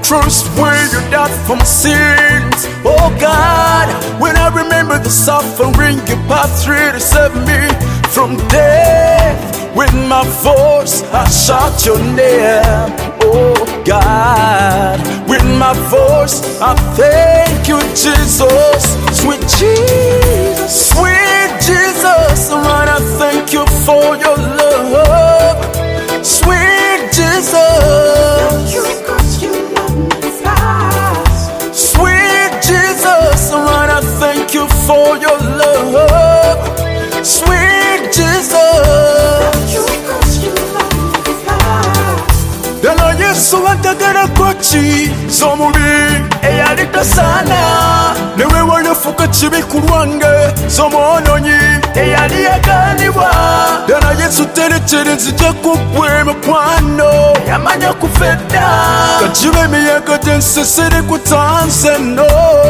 trust where you died for my sins. Oh God, when I remember the suffering you passed through to save me from death, with my voice I shout your name. Oh God, with my voice I thank you, Jesus. Sweet Jesus, sweet Jesus, Lord, I thank you for your love. Sweet Jesus, Thank you 'cause you love me fast. sweet Jesus, Lord, I thank you for your love. Sweet Jesus, Thank you 'cause you love me fast. Dala Yesu watagala kochi somubi eyalita sana newe waliofuka kibi ku lwange somwononyi eyali yaganibwa. Dala Yesu teretere nzija kugwe mukwano yamanya kufedda kajiba emiyaga gyensesere kutanze no.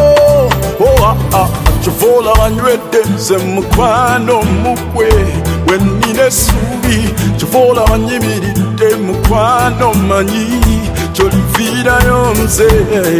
Kivola banywedde nze mukwano mukwe wenina essuubi kivola banyimiridde mukwano manyi kyoliviirayo nze.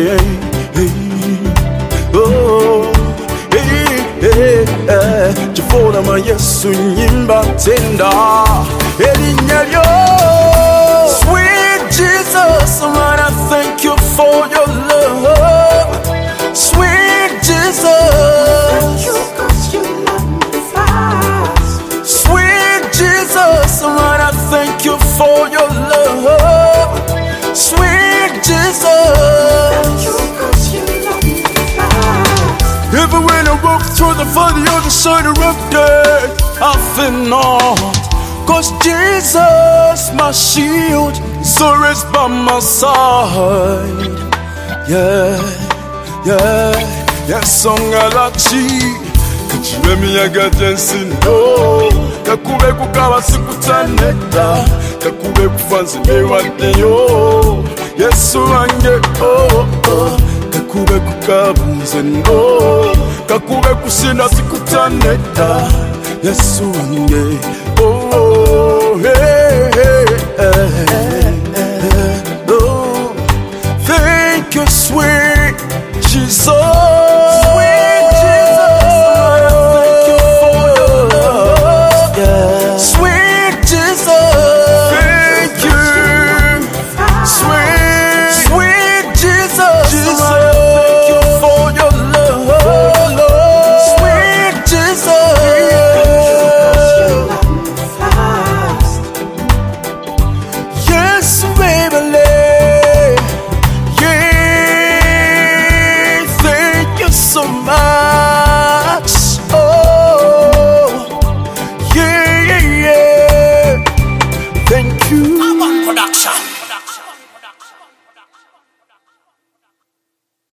Kivola ma Yesu nyimba tenda erinnya lyo. Sweet Jesus, Lord, I thank you for your love. Sweet Jesus, Thank you 'cause you love me fast. sweet Jesus, Lord, I thank you for your love. Sweet Jesus, Thank you 'cause you love me fast. even when I walk through the valley of the shadow of death, I fear not, 'cause Jesus, my shield, is always by my side. Yeah, yeah, yes, ongalachi kachibe miyaga gyensi no kakube kukaba sikutaneta kakube kufa nze newaddeyo Yesu wange kakube kukaba nze no kakube kusinda sikutaneta Yesu wange hey, hey, hey, oh. Thank you, sweet Jesus.